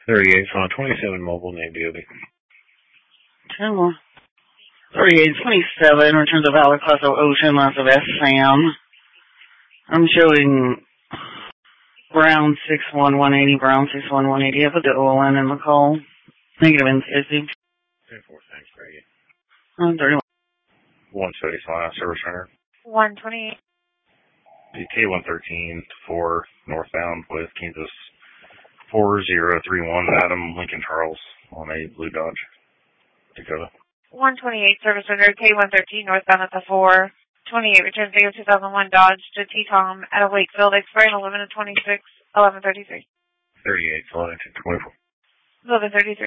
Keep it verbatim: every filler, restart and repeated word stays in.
thirty-eight, so twenty-seven mobile, name D O B. ten more. thirty-eight twenty-seven, return to Valor Classo Ocean, lots of S Sam. I'm showing Brown six one one eighty, Brown six one one eighty. I put the oil in and the call. Negative in fifty. thirty-four, thanks, Brady. one thirty-one. one seventy-five, service center. one twenty-eight. K one thirteen four northbound with Kansas four zero three one, Adam Lincoln Charles on a blue Dodge Dakota. one twenty-eight, service center, K one thirteen northbound at the four twenty-eight, return to two thousand one Dodge to T-Tom at a Wakefield, expiring eleven twenty-six, eleven thirty-three. thirty-eight, eleven twenty-four. eleven thirty-three.